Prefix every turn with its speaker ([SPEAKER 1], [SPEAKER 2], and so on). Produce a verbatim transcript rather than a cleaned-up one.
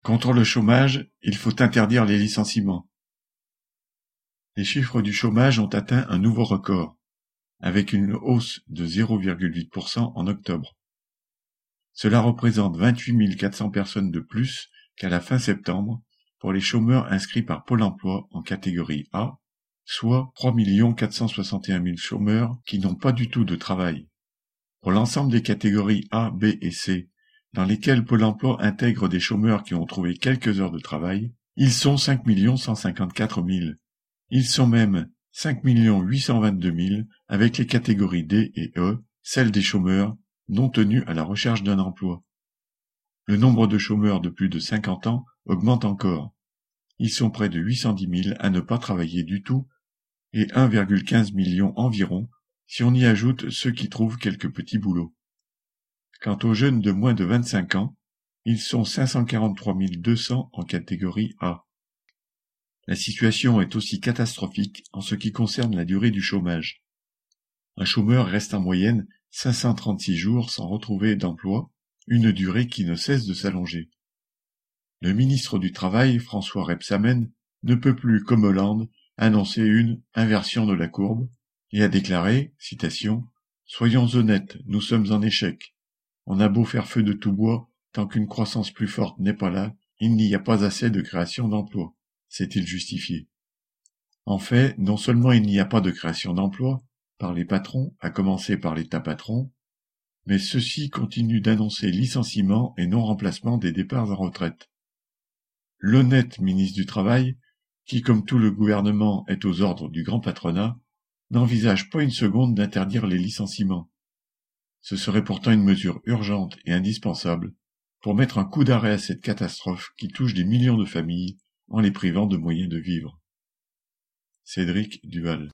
[SPEAKER 1] Contre le chômage, il faut interdire les licenciements. Les chiffres du chômage ont atteint un nouveau record, avec une hausse de zéro virgule huit pour cent en octobre. Cela représente vingt-huit mille quatre cents personnes de plus qu'à la fin septembre pour les chômeurs inscrits par Pôle emploi en catégorie A, soit trois millions quatre cent soixante et un mille chômeurs qui n'ont pas du tout de travail. Pour l'ensemble des catégories A, B et C, dans lesquelles Pôle emploi intègre des chômeurs qui ont trouvé quelques heures de travail, ils sont cinq millions cent cinquante-quatre mille. Ils sont même cinq millions huit cent vingt-deux mille avec les catégories D et E, celles des chômeurs non tenus à la recherche d'un emploi. Le nombre de chômeurs de plus de cinquante ans augmente encore. Ils sont près de huit cent dix mille à ne pas travailler du tout et un virgule quinze million environ si on y ajoute ceux qui trouvent quelques petits boulots. Quant aux jeunes de moins de vingt-cinq ans, ils sont cinq cent quarante-trois mille deux cents en catégorie A. La situation est aussi catastrophique en ce qui concerne la durée du chômage. Un chômeur reste en moyenne cinq cent trente-six jours sans retrouver d'emploi, une durée qui ne cesse de s'allonger. Le ministre du Travail, François Rebsamen, ne peut plus, comme Hollande, annoncer une inversion de la courbe et a déclaré, citation, « Soyons honnêtes, nous sommes en échec. On a beau faire feu de tout bois, tant qu'une croissance plus forte n'est pas là, il n'y a pas assez de création d'emplois. » s'est-il justifié. En fait, non seulement il n'y a pas de création d'emplois, par les patrons, à commencer par l'État patron, mais ceux-ci continuent d'annoncer licenciement et non-remplacement des départs en retraite. L'honnête ministre du Travail, qui comme tout le gouvernement est aux ordres du grand patronat, n'envisage pas une seconde d'interdire les licenciements. Ce serait pourtant une mesure urgente et indispensable pour mettre un coup d'arrêt à cette catastrophe qui touche des millions de familles en les privant de moyens de vivre. Cédric Duval.